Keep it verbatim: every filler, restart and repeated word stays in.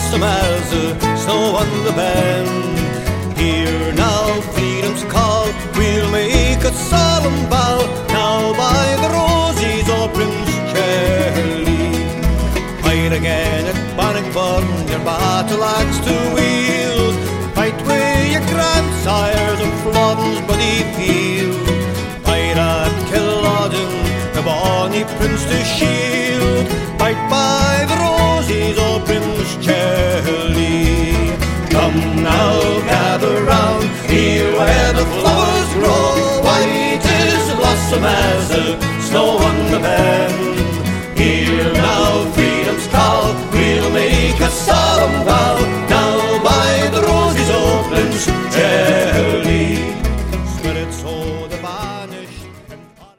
blossom as the snow on the ben. Hear now freedom's call, we'll make a solemn vow, now by the roses of Prince Charlie. Fight again at Bannockburn, your battle axe to wield. Fight with your grandsires on Flodden's bloody field. Fight at Culloden, the bonny prince to shield. Fight by the roses of Prince Charlie. Come now, gather round, here where the flowers grow. White is the blossom as the snow on the ben. Hear now freedom's call, we'll make a solemn vow, now by the roses of Prince Charlie. Spirits o' the bar